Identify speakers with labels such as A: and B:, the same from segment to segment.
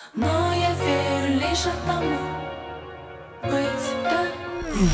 A: Но я верю лишь одному: быть добру.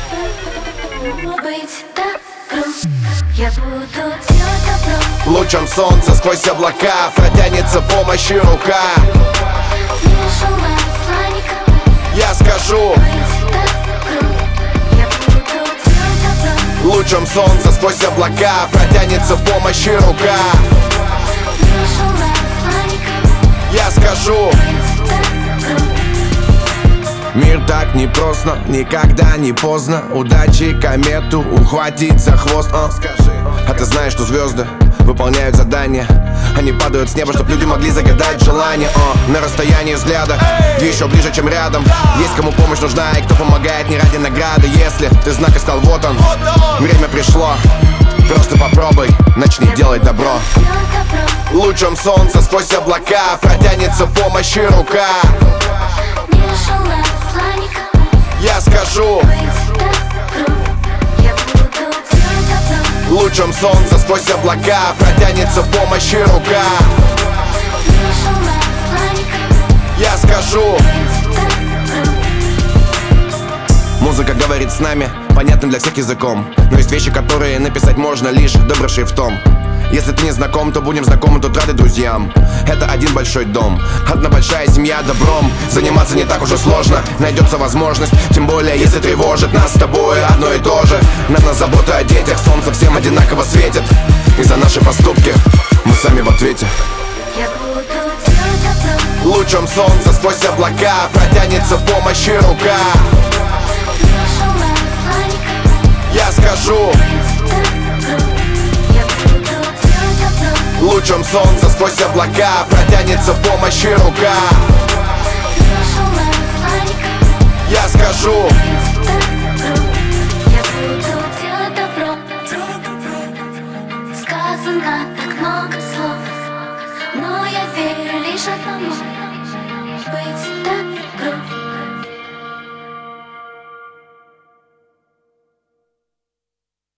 A: Быть добру. Я буду делать добро.
B: Лучом солнца сквозь облака протянется помощь и рука.
A: Не желаю зла никому.
B: Я скажу:
A: Быть добру. Я буду делать добро.
B: лучом солнца сквозь облака протянется помощь и рука.
A: Не желаю зла никому.
B: Я скажу:
A: Быть добру.
B: мир так непросто, никогда не поздно удачи комету ухватить за хвост. Скажи, а ты знаешь, что звезды выполняют задания? Они падают с неба, чтоб люди могли загадать желание. На расстоянии взгляда, где еще ближе, чем рядом. Есть кому помощь нужна и кто помогает не ради награды. Если ты знак искал, вот он, время пришло. Просто попробуй, начни делать добро.
A: Делать добро.
B: Лучом солнца сквозь облака протянется помощь и рука.
A: Не желаю зла никому.
B: Я скажу:
A: Быть добру. Я буду делать добро.
B: лучом солнца сквозь облака протянется помощь и рука.
A: Не желаю зла никому.
B: Я скажу:
A: Быть добру.
B: музыка говорит с нами понятным для всех языком. Но есть вещи, которые написать можно лишь добрым шрифтом. Если ты не знаком, то будем знакомы, тут рады друзьям. Это один большой дом, одна большая семья добром. Заниматься не так уж и сложно, найдется возможность. Тем более, если тревожит нас с тобой одно и то же. Нам на заботу о детях солнце всем одинаково светит. И за наши поступки мы сами в ответе.
A: Я буду делать добро.
B: Лучом солнца сквозь облака протянется помощь и рука.
A: Не желаю зла никому.
B: Я скажу:
A: Быть добру. Я буду делать добро.
B: лучом солнца сквозь облака протянется помощь и рука.
A: Не желаю зла никому.
B: Я скажу:
A: Быть добру. Я буду делать добро. Сказано так много слов, но я верю лишь одному: быть добру.